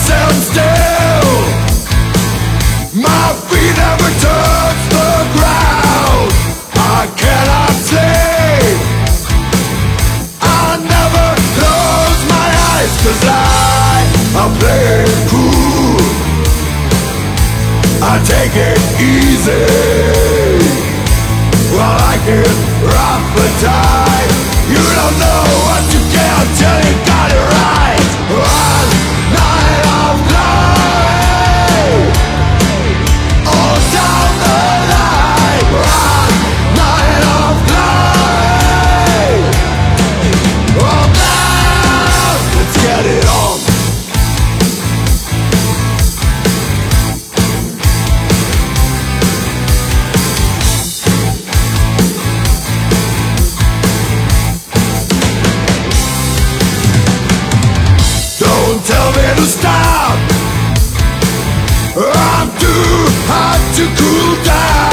stand still. My feet never touch the ground. I cannot sleep. I never close my eyes, 'cause I'm playing cool. I take it easy while I can rock the tide. You don't know what you get until you got it right. One night of glory, all down the line. One night of glory, all down. Let's get it on. Don't tell me to stop. I'm too hot to cool down.